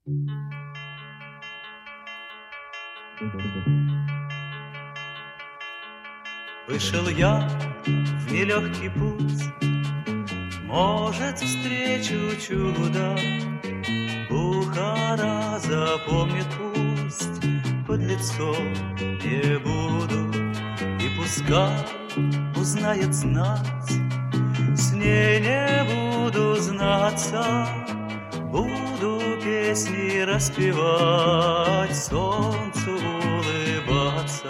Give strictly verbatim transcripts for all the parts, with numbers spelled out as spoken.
Вышел я в нелегкий путь, может, встречу чудо. Бухара запомнит пусть, подлецом не буду. И пускай узнает знать, с ней не буду знаться. Буду песни распевать, солнцу улыбаться.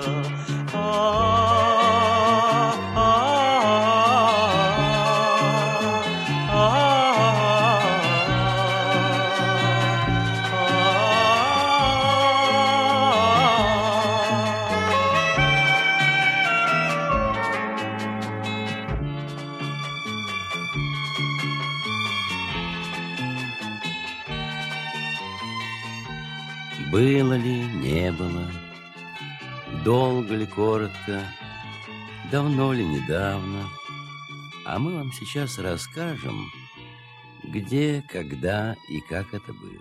Было ли, не было, долго ли, коротко, давно ли, недавно, а мы вам сейчас расскажем, где, когда и как это было.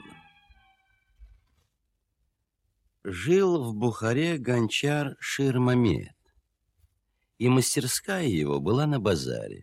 Жил в Бухаре гончар Шир-Мамед, и мастерская его была на базаре.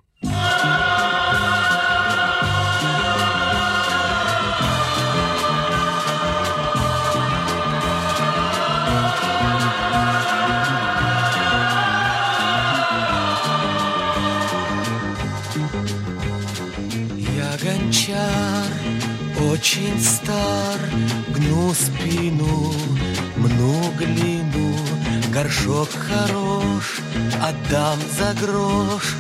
Гончар очень стар, гну спину, мну глину, горшок хорош, отдам за грош.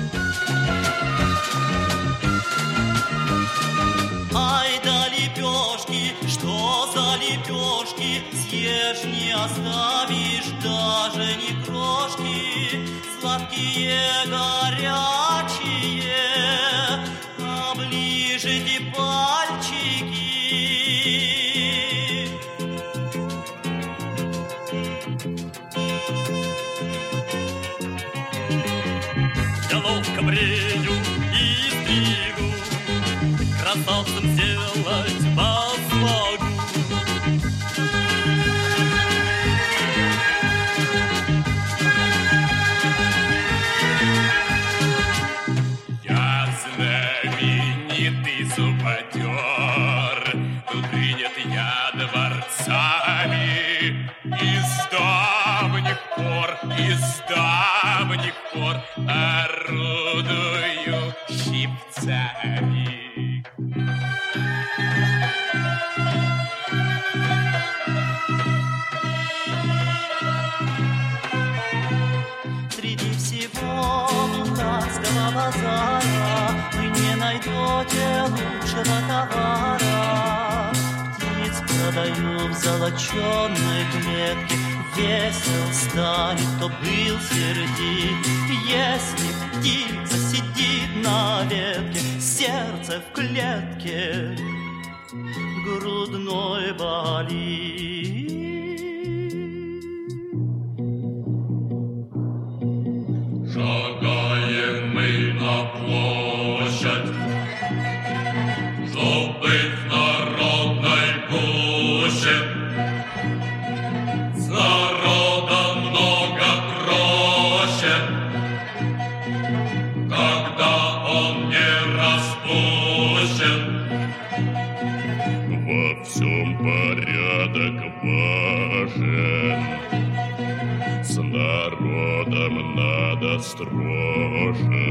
Ай да лепешки, что за лепешки, съешь не оставишь даже ни крошки, сладкие горячие. Оближите пальчики. Я ловко брею и стригу, красавцем сделать посмогу. Зубодер, тут принят я дворцами из давних пор, из давних пор орудую щипцами. Среди всего бухарского базара вы не найдете лучшего товара. Птиц продаю в золоченой клетке, весел станет, кто был сердит. Если птица сидит на ветке, сердце в клетке грудной болит. Шагаем мы на площадь, чтоб быть в народной гуще. С народом много проще, когда он не распущен. Во всем порядок важен, с народом надо строже,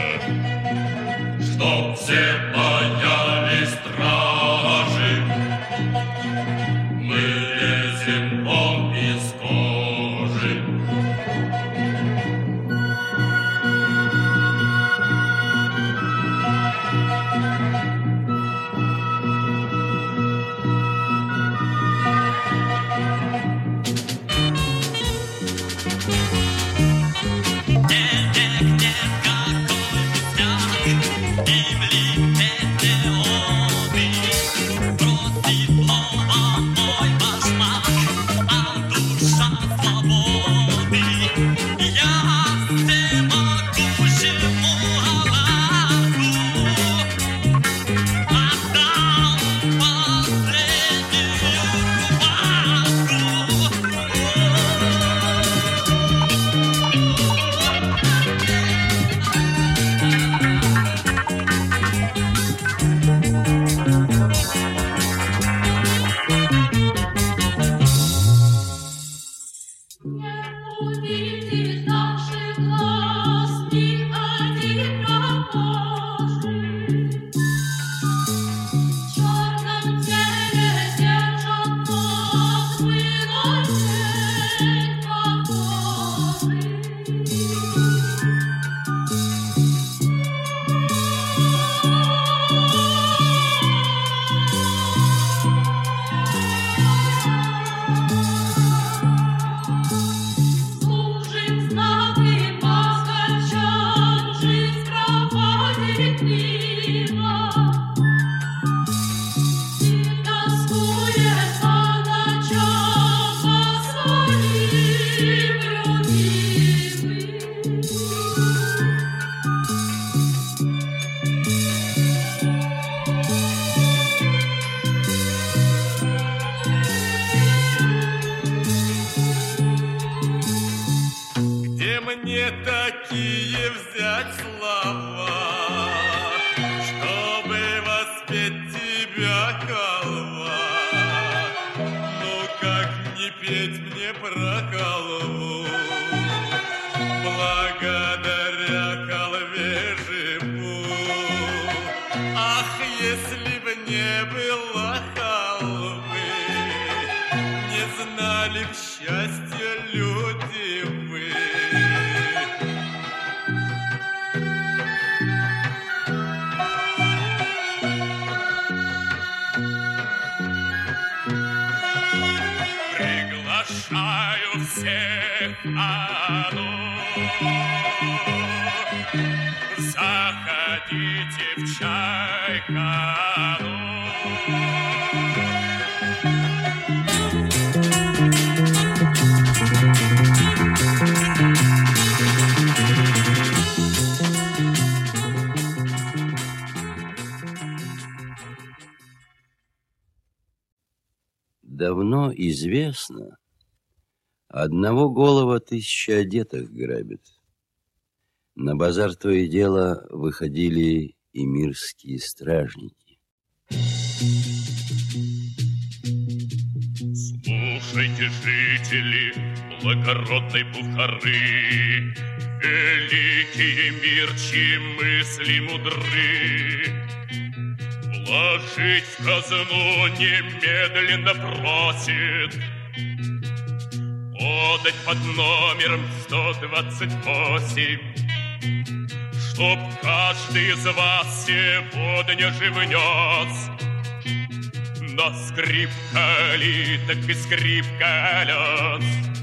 чтоб все боялись стражи. Мы лезем вон из кожи. Нет, нет, нет, какой пустяк, им ли какие взять слова, чтобы воспеть тебя, халва? Ну как не петь мне про халву? Благодаря халве живу. Ах, если б не было халвы, не знали б счастья люди вы. Приглашаю всех, а ну, заходите в чайхану. Давно известно, одного голого тысяча одетых грабит. На базар то и дело выходили и мирские стражники. Слушайте, жители благородной Бухары, великие мирчи мысли мудры. Вложить в казну немедленно просит, подать под номером сто двадцать восемь, чтоб каждый из вас сегодня же внес на скрип калиток и скрип колес.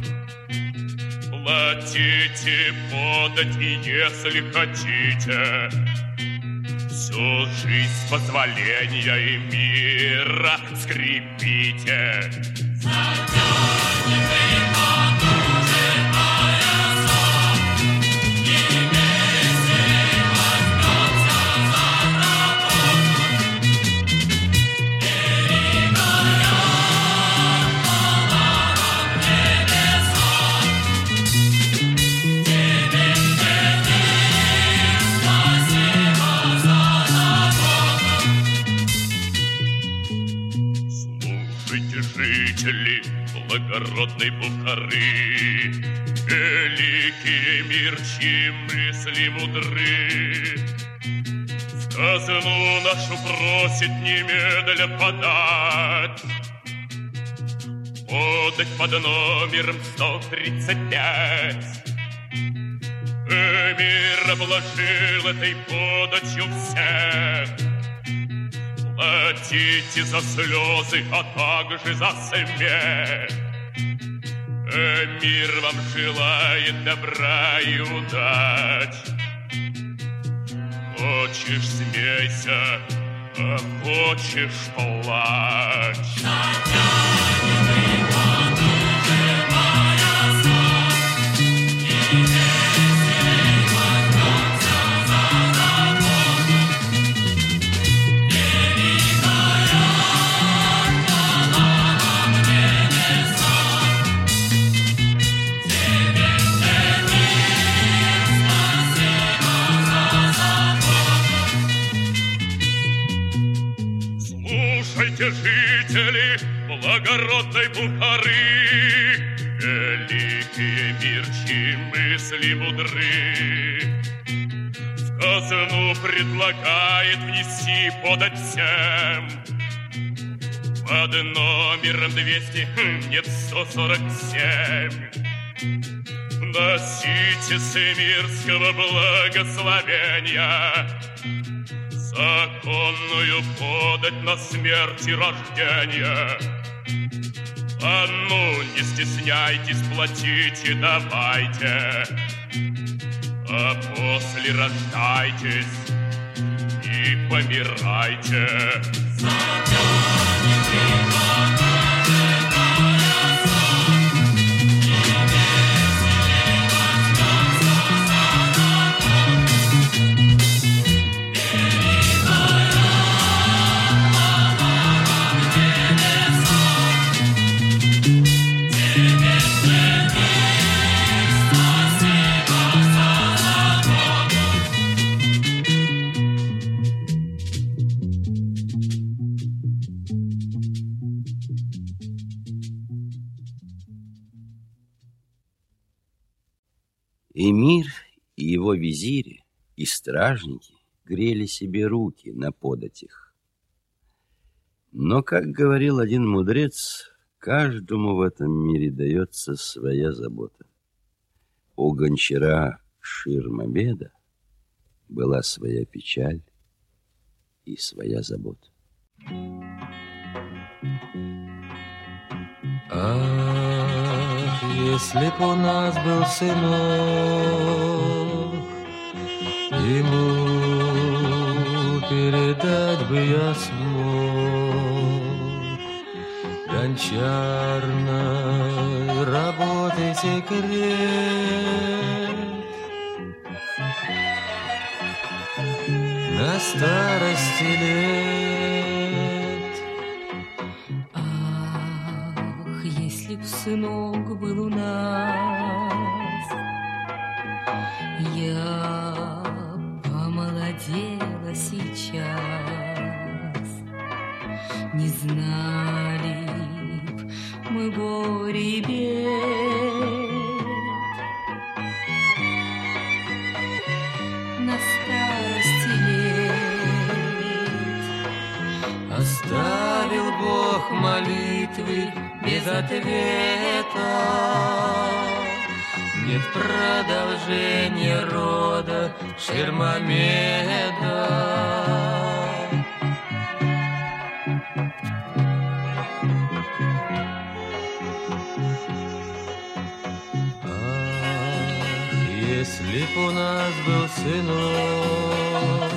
Платите, подать, и если хотите, всю жизнь с позволения и мира скрипите. Жители благородной Бухары, великие мирчи мысли мудры. В казну нашу просит немедля подать, подать под номером сто тридцать пять. Эмир обложил этой подачью всех. Платите за слезы, а также за смех. Эмир вам желает добра и удач. Хочешь — смейся, а хочешь — плачь. Слушайте, жители благородной Бухары, великие мирчи мысли мудры. В казну предлагает внести подать всем под номером двести, нет, сто сорок семь. Носите с эмирского благословения законную подать на смерть и рождение. А ну, не стесняйтесь, платите, давайте, а после рождайтесь и помирайте. Эмир и его визири, и стражники грели себе руки на податях. Но, как говорил один мудрец, каждому в этом мире дается своя забота. У гончара Шир-Мамеда была своя печаль и своя забота. Ах, если б у нас был сынок, ему передать бы я смог гончарной работы секрет. На старости лет. Ах, если б сынок был у нас, я помолодела сейчас. Не знали б мы горе и бед. На старости лет оставил Бог молитвы без ответа. Нет продолжения рода Шир-Мамеда. Если б у нас был сынок,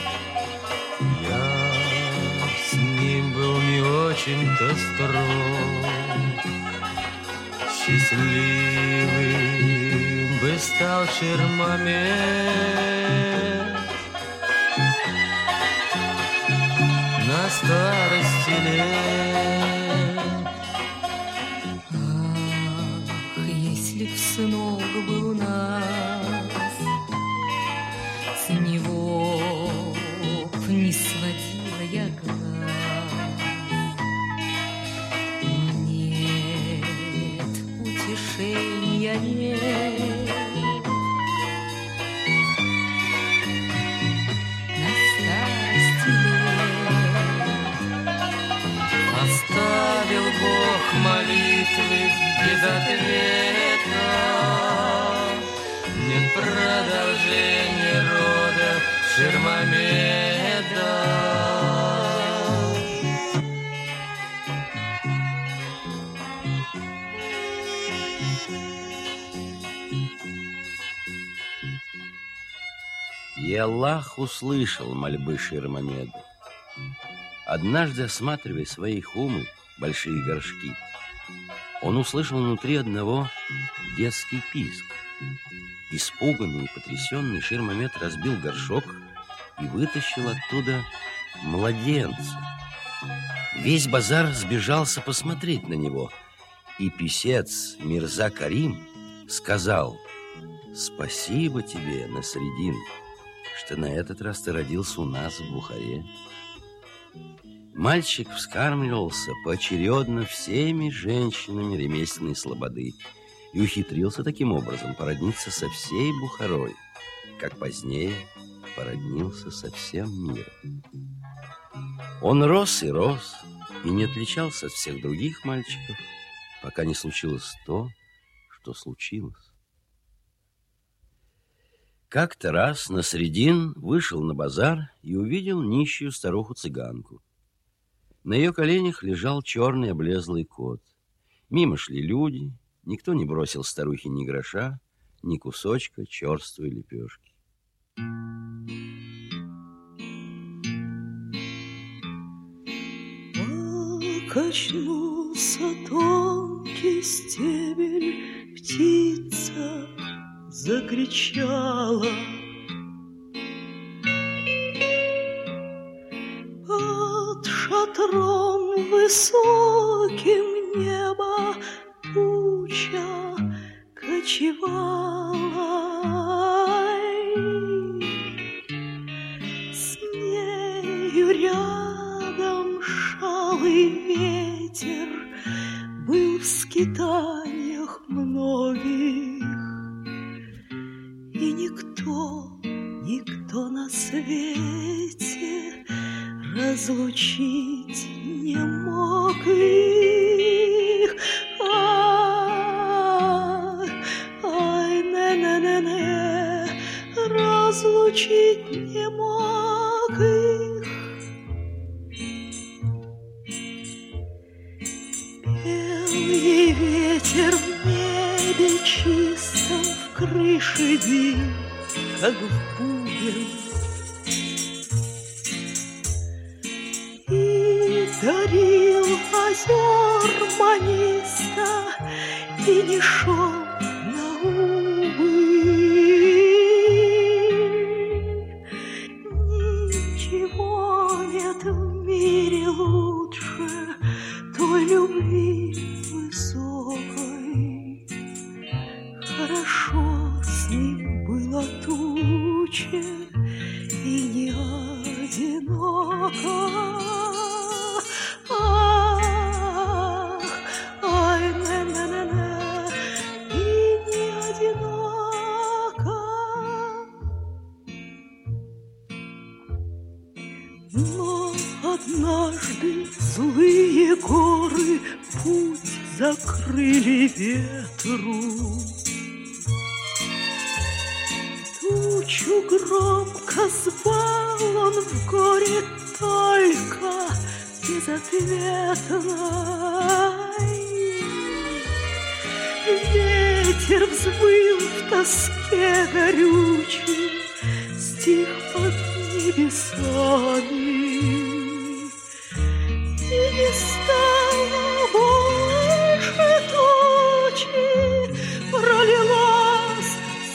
я с ним был не очень-то строг. Счастливым бы стал Шир-Мамед на старости лет. Ах, если б сынок был у нас, с него б не сводила я глаз. Нет, утешения нет. На старости лет оставил Бог молитвы без ответа. Нет продолжения рода Шир-Мамеда. И Аллах услышал мольбы Шир-Мамеда. Однажды, осматривая свои хумы, большие горшки, он услышал внутри одного детский писк. Испуганный и потрясенный Шир-Мамед разбил горшок и вытащил оттуда младенца. Весь базар сбежался посмотреть на него, и писец Мирза Карим сказал: «Спасибо тебе, Насреддин, что на этот раз ты родился у нас в Бухаре». Мальчик вскармливался поочередно всеми женщинами ремесленной слободы и ухитрился таким образом породниться со всей Бухарой, как позднее породнился со всем миром. Он рос и рос, и не отличался от всех других мальчиков, пока не случилось то, что случилось. Как-то раз Насреддин вышел на базар и увидел нищую старуху-цыганку. На ее коленях лежал черный облезлый кот. Мимо шли люди, никто не бросил старухе ни гроша, ни кусочка черствой лепешки. Качнулся тонкий стебель, птица закричала. Под шатром высоким неба туча кочевала. С нею рядом шалый ветер был в скитаниях многих. разлучить не мог их. Ай, ай, не-не-не-не, разлучить не мог их. Пел ей ветер в небе чистом, в крыше бил, как в бубен. Дарил озер маниста и не шел на убыль. Ничего нет в мире лучше той любви высокой. Хорошо с ним было туче и не одиноко. Ах, ай, не-не-не-не, и не одиноко. Но однажды злые горы путь закрыли ветру. Тучу громко звал он в горе только безответной. Ветер взвыл в тоске горючей, стих под небесами, и не стало больше тучи, пролилась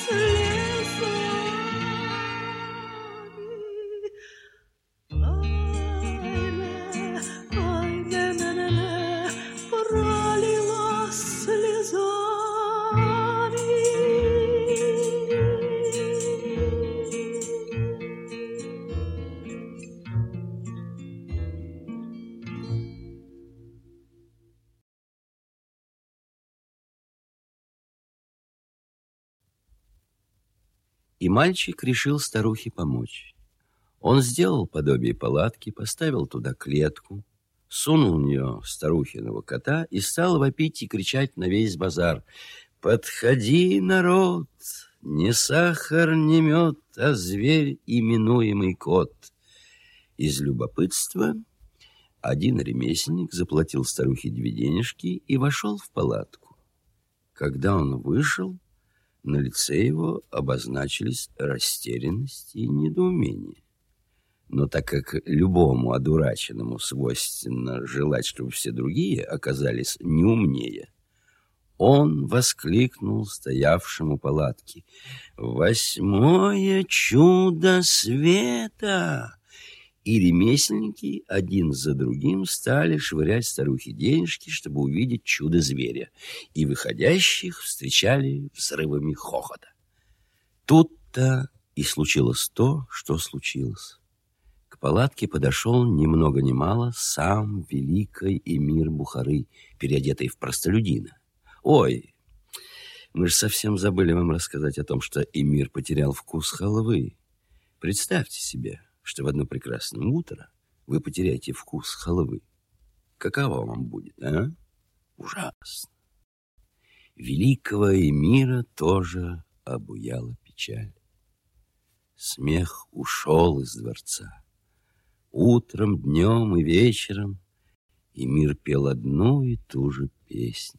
И мальчик решил старухе помочь. Он сделал подобие палатки, поставил туда клетку, сунул в нее старухиного кота и стал вопить и кричать на весь базар: «Подходи, народ! Не сахар, не мед, а зверь, именуемый кот!» Из любопытства один ремесленник заплатил старухе две денежки и вошел в палатку. Когда он вышел, на лице его обозначились растерянность и недоумение. Но так как любому одураченному свойственно желать, чтобы все другие оказались не умнее, он воскликнул стоявшему у палатки: «Восьмое чудо света!» И ремесленники один за другим стали швырять старухе денежки, чтобы увидеть чудо зверя, и выходящих встречали взрывами хохота. Тут-то и случилось то, что случилось. К палатке подошел ни много ни мало сам великий эмир Бухары, переодетый в простолюдина. Ой, мы же совсем забыли вам рассказать о том, что эмир потерял вкус халвы. Представьте себе, что в одно прекрасное утро вы потеряете вкус халвы. Каково вам будет, а? Ужасно. Великого эмира тоже обуяла печаль. Смех ушел из дворца. Утром, днем и вечером эмир пел одну и ту же песню.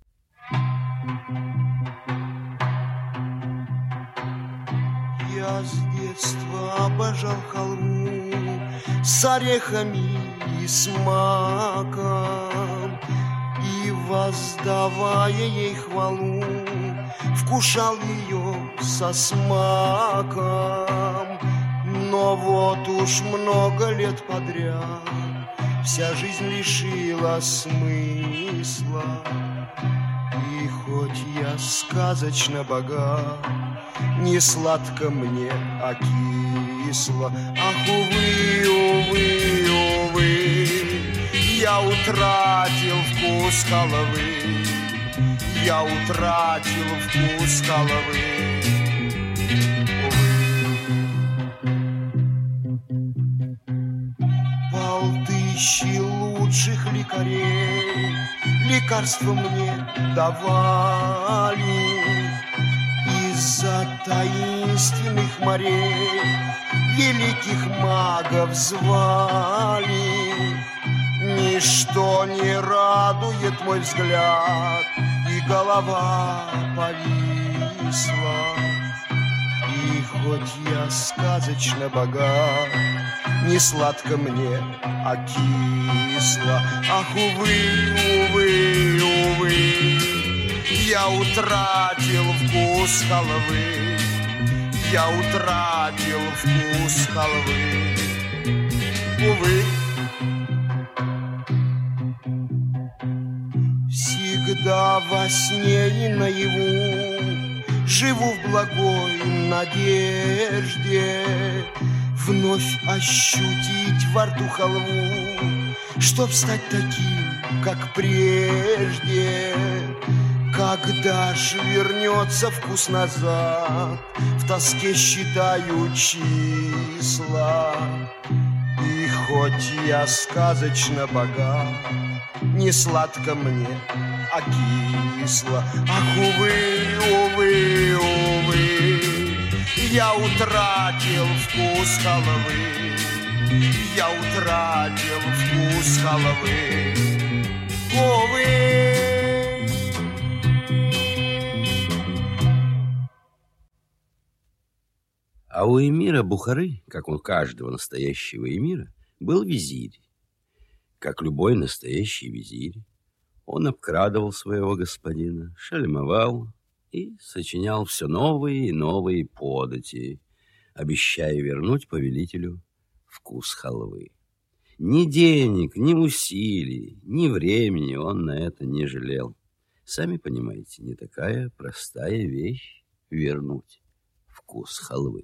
Я с детства обожал халву с орехами и с маком, и, воздавая ей хвалу, вкушал ее со смаком. Но вот уж много лет подряд вся жизнь лишила смысла. И хоть я сказочно богат, не сладко мне, а кисло. Ах, увы, увы, увы, я утратил вкус халвы, я утратил вкус халвы. Увы. ищи лучших лекарей. Лекарства мне давали из-за таинственных морей. Великих магов звали. Ничто не радует мой взгляд, и голова повисла. И хоть я сказочно богат, не сладко мне, а кисло. Ах, увы, увы, увы, я утратил вкус халвы. Я утратил вкус халвы. Увы. Всегда во сне и наяву живу в благой надежде вновь ощутить во рту халву, чтоб стать таким, как прежде. Когда ж вернется вкус назад, в тоске считаю числа. И хоть я сказочно богат, не сладко мне, а кисло. Ах, увы, увы, увы, я утратил вкус халвы. Я утратил вкус халвы. Увы. А у эмира Бухары, как у каждого настоящего эмира, был визирь. Как любой настоящий визирь, он обкрадывал своего господина, шельмовал и сочинял все новые и новые подати, обещая вернуть повелителю вкус халвы. Ни денег, ни усилий, ни времени он на это не жалел. Сами понимаете, не такая простая вещь вернуть вкус халвы.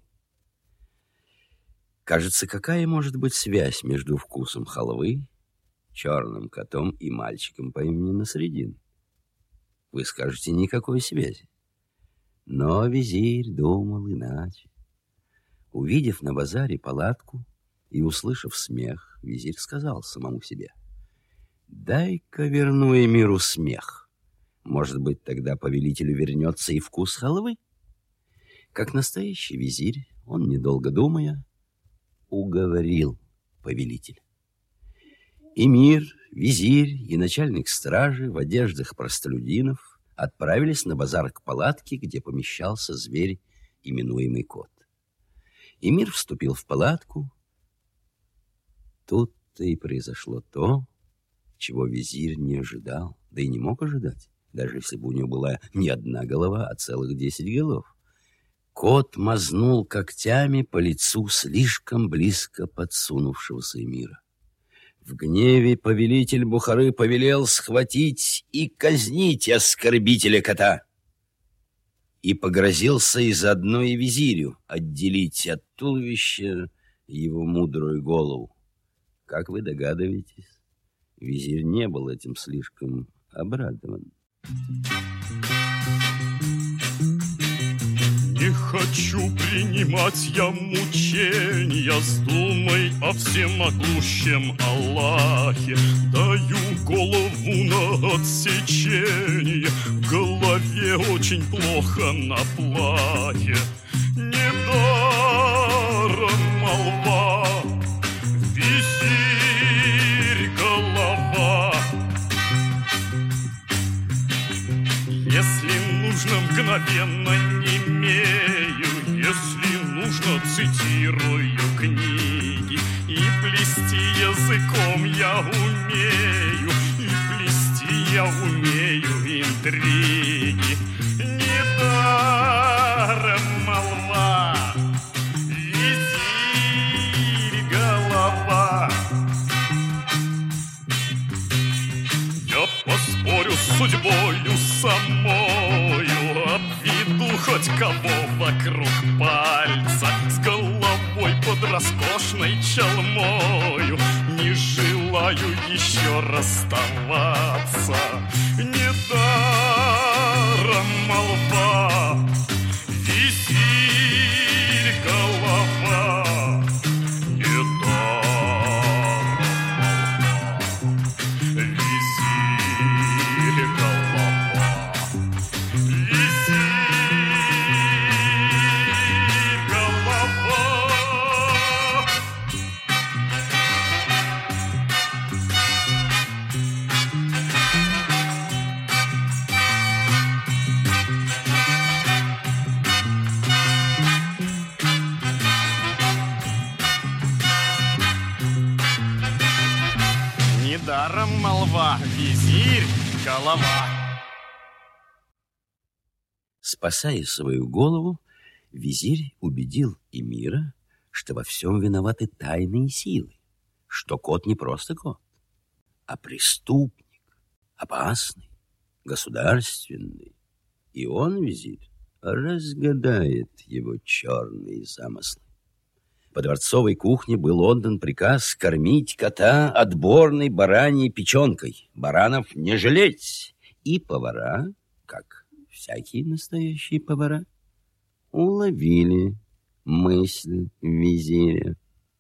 Кажется, какая может быть связь между вкусом халвы, черным котом и мальчиком по имени Насредин? Вы скажете, никакой связи. Но визирь думал иначе. Увидев на базаре палатку и услышав смех, визирь сказал самому себе: «Дай-ка верну эмиру смех. Может быть, тогда повелителю вернется и вкус халвы?» Как настоящий визирь, он, недолго думая, уговорил повелителя. Эмир, визирь и начальник стражи в одеждах простолюдинов отправились на базар к палатке, где помещался зверь, именуемый кот. Эмир вступил в палатку. Тут-то и произошло то, чего визирь не ожидал, да и не мог ожидать, даже если бы у него была не одна голова, а целых десять голов. Кот мазнул когтями по лицу слишком близко подсунувшегося эмира. В гневе повелитель Бухары повелел схватить и казнить оскорбителя кота и погрозился и заодно и визирю отделить от туловища его мудрую голову. Как вы догадываетесь, визирь не был этим слишком обрадован. Не хочу принимать я мучения с думой о всемогущем Аллахе. Даю голову на отсечение, в голове очень плохо на плахе. Недаром молва, визирь голова. Если нужно, мгновенно немею, если нужно, цитирую книги. И плести языком я умею, и плести я умею интриги. Недаром молва, визирь голова. Я поспорю с судьбою самою, обведу хоть кого вокруг пальца, с головой под роскошной чалмою. Не желаю еще расставаться. Недаром молва, визирь голова. Недаром молва. там молва, визирь, голова. Спасая свою голову, визирь убедил эмира, что во всем виноваты тайные силы, что кот не просто кот, а преступник, опасный, государственный. И он, визирь, разгадает его черные замыслы. По дворцовой кухне был отдан приказ кормить кота отборной бараньей печенкой, баранов не жалеть. И повара, как всякие настоящие повара, уловили мысль визиря.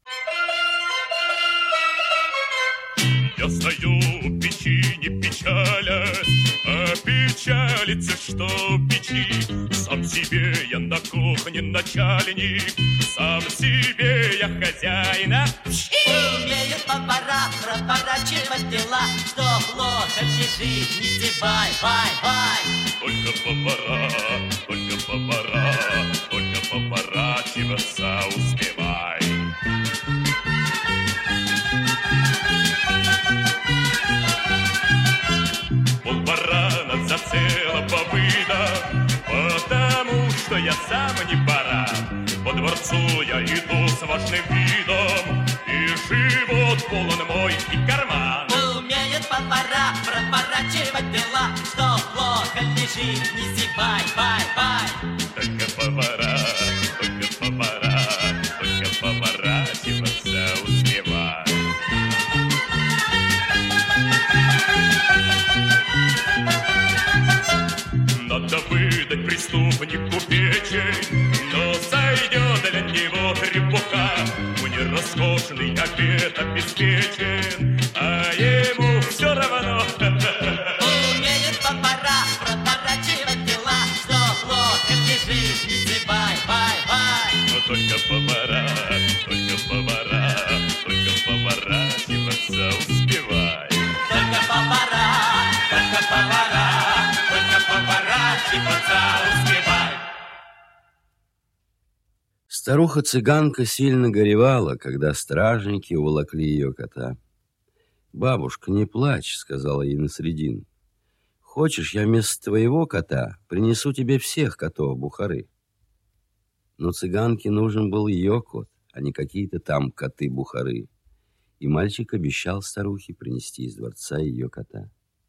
Я стою у печи, не печалясь, а печалится, что в печи. Сам себе я на кухне начальник, сам себе я хозяина. Умеют повара проворачивать дела, что плохо лежит, не зевай, бай, бай. Только повара, только повара, только поворачиваться успевай. Полбарана зацела повыда, потому что я сам не баран. По дворцу я иду с важным видом, и живот полон мой и карман. Умеют повара проворачивать дела, что плохо лежит, не зевай, бай, бай. Только повара, только повара, только поворачиваться успевай. Надо выдать преступнику печень, но сойдет для него трепуха. Мне роскошный обед обеспечен, а ему все равно. Умеют повара проворачивать дела, что плохо лежит, не зевай, бай, бай. Но только повара, только повара, только поворачиваться успевай. Только повара, только повара, только поворачиваться успевай. Старуха-цыганка сильно горевала, когда стражники уволокли ее кота. «Бабушка, не плачь», — сказала ей Насредин. «Хочешь, я вместо твоего кота принесу тебе всех котов Бухары?» Но цыганке нужен был ее кот, а не какие-то там коты Бухары. И мальчик обещал старухе принести из дворца ее кота.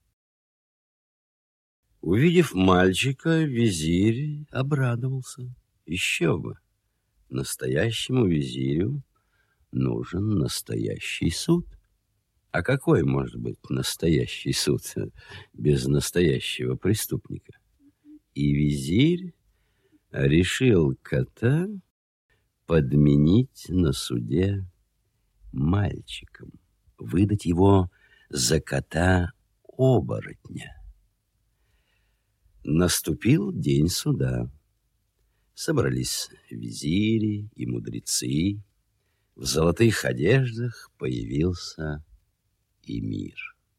Увидев мальчика, визирь обрадовался. Еще бы! Настоящему визирю нужен настоящий суд. А какой может быть настоящий суд без настоящего преступника? И визирь решил кота подменить на суде мальчиком, выдать его за кота-оборотня. Наступил день суда. Собрались визири и мудрецы. В золотых одеждах появился эмир.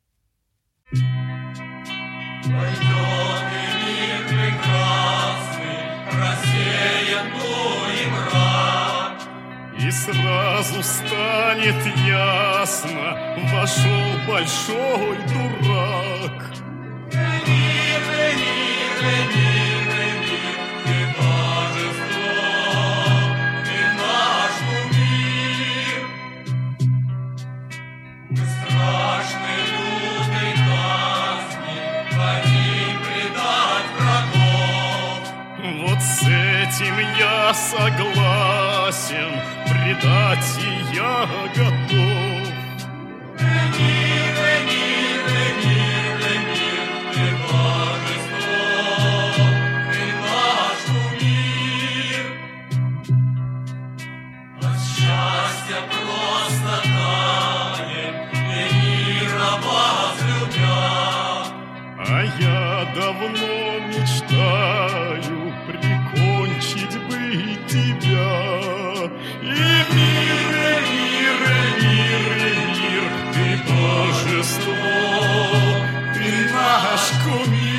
Пойдет эмир прекрасный, рассеян и мрак. И сразу станет ясно, вошел большой дурак. Эмир, эмир, эмир, эмир, ты божество, ты наш кумир. Мы страшной лютой казни хотим предать врагов. Вот с этим я согласен, предать и я готов. Эмир, эмир, эмир, эмир, ты божество, ты наш кумир. От счастья просто таем, эмира возлюбя. А я давно мечтаю прикончить бы тебя. И мир, мир, мир, мир, ты божество, ты наш кумир.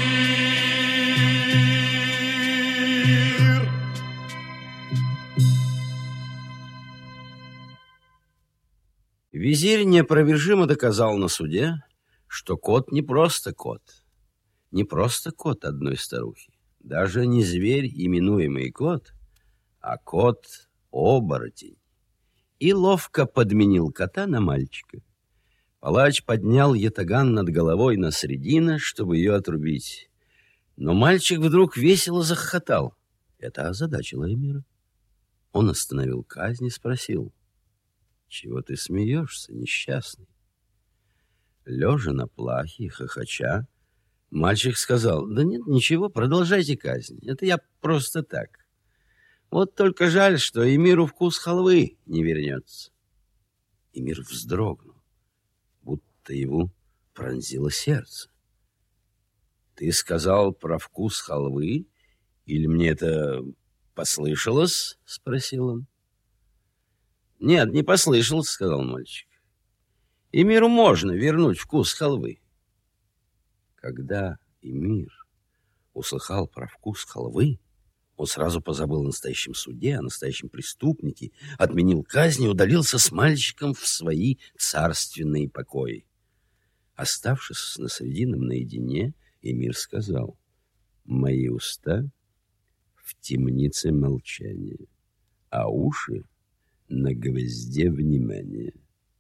Визирь неопровержимо доказал на суде, что кот не просто кот, не просто кот одной старухи, даже не зверь, именуемый кот, а кот-оборотень. И ловко подменил кота на мальчика. Палач поднял ятаган над головой на средина, чтобы ее отрубить. Но мальчик вдруг весело захохотал. Это озадачило Эмира. Он остановил казнь и спросил: «Чего ты смеешься, несчастный?» Лежа на плахе, хохоча, мальчик сказал: «Да нет, ничего, продолжайте казнь. Это я просто так. Вот только жаль, что Эмиру вкус халвы не вернется». Эмир вздрогнул, будто его пронзило сердце. «Ты сказал про вкус халвы? Или мне это послышалось?» — спросил он. «Нет, не послышалось», — сказал мальчик. «Эмиру можно вернуть вкус халвы». Когда Эмир услыхал про вкус халвы, он сразу позабыл о настоящем суде, о настоящем преступнике, отменил казнь и удалился с мальчиком в свои царственные покои. Оставшись на средином наедине, Эмир сказал: «Мои уста в темнице молчания, а уши на гвозде внимания».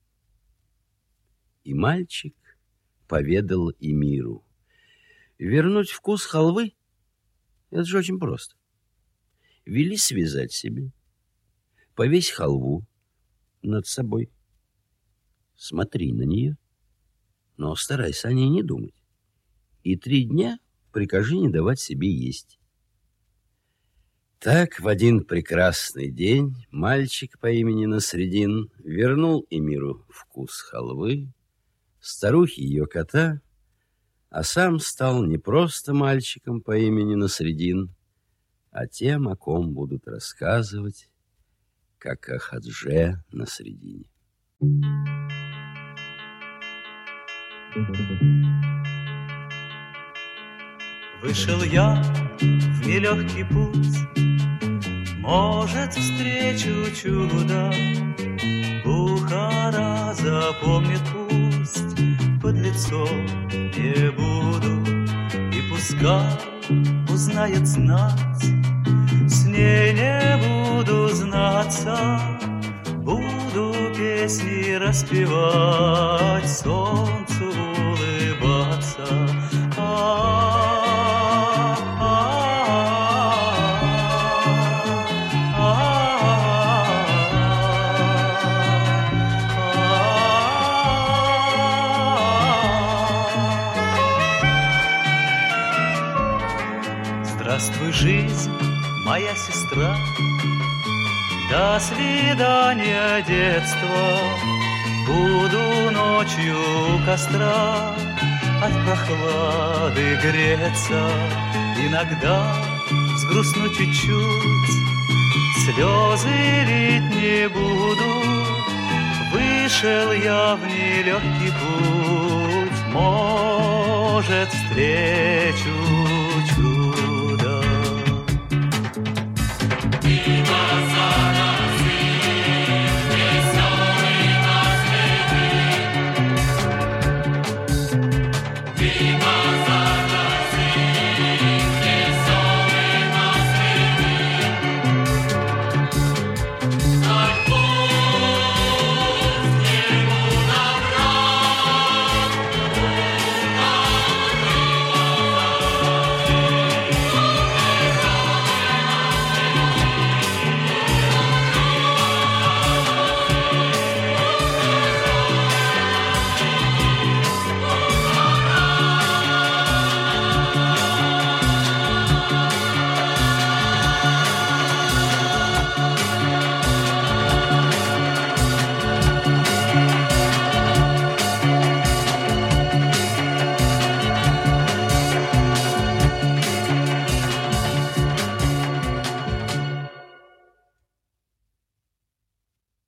И мальчик поведал Эмиру: вернуть вкус халвы — это же очень просто. Вели связать себе, повесь халву над собой, смотри на нее, но старайся о ней не думать, и три дня прикажи не давать себе есть. Так в один прекрасный день мальчик по имени Насредин вернул Эмиру вкус халвы, старухе ее кота, а сам стал не просто мальчиком по имени Насредин, а тем, о ком будут рассказывать, как о Хадже Насредине. Вышел я в нелегкий путь, может, встречу чудо. Бухара запомнит пусть, под лицом не буду, и пускай узнает знать, с ней не буду знаться, буду песни распевать, солнцу улыбаться. Здравствуй, жизнь, моя сестра, до свидания, детство. Буду ночью у костра от прохлады греться, иногда сгрустну чуть-чуть, слезы лить не буду. Вышел я в нелегкий путь, может, встречу чудо.